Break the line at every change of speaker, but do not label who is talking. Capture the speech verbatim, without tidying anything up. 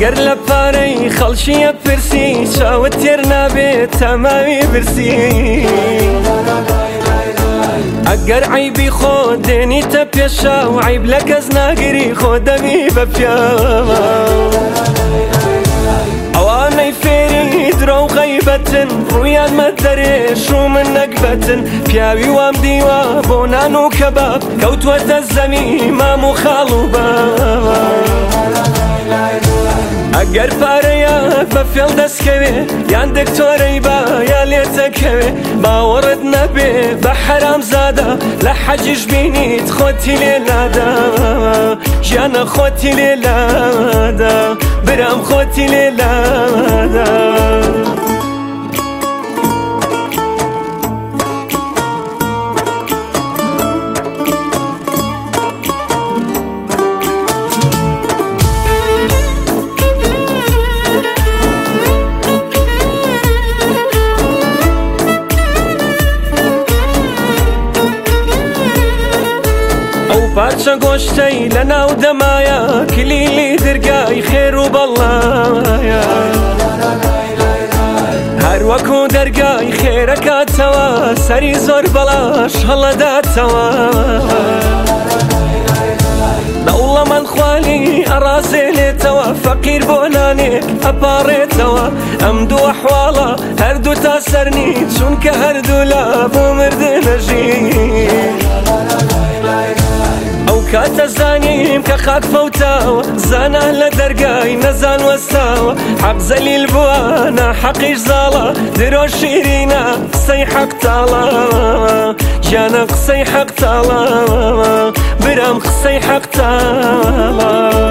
ئەگەر لە پارەی خەڵکیە پرسی چاوت تێر نابێت تەماوی برسی ئەگەر عیبی خۆ دێنیتە پێشا و عیب لە کەس ناگری خۆ دەبی بە پیاوە ئەوانەی فێری درۆ و غەیبەتن ڕوویان مەدەرێش و من نەکبەتن پیاوی وام دیوە بۆ نان و کەباب کەوتوەتە زەمی مام و خاڵ و باب ئەگەر پارەیە بە فێڵ دەستکەوێ یان دکتۆرەی با یا لێتەکەوێ باوەڕت نەبێ بە حەرام زادە لە حەجیش بینیت خۆتی لێلادا ژیانە خۆتی لێلادا برام خۆتی لێلادا پارچە گۆشتەی لە ناو دەمایە کلیلی دەرگای خێر و بەڵایە هەر وەکو دەرگای خێرەکاتەوە سەری زۆر بەڵاش هەڵەداتەوە دەوڵەمەند خوالی ئەڕازێنێتەوە فەقیر بۆ نانێک ئەپاڕێتەوە ئەم دوو ئەحواڵە هەردوو تا سەرنی چونکە هەردوو لە بۆ مردنەژین ئەو کاتە زانیم کە خاک فەوتاوە زانە لە دەرگای نەزان وەستاوە حەق زەلیل بووە ناحەقیش زاڵە درۆ شیرینە قسەی حەق تاڵە گیانە قسەی حەق تاڵە برام قسەی حەق تاڵە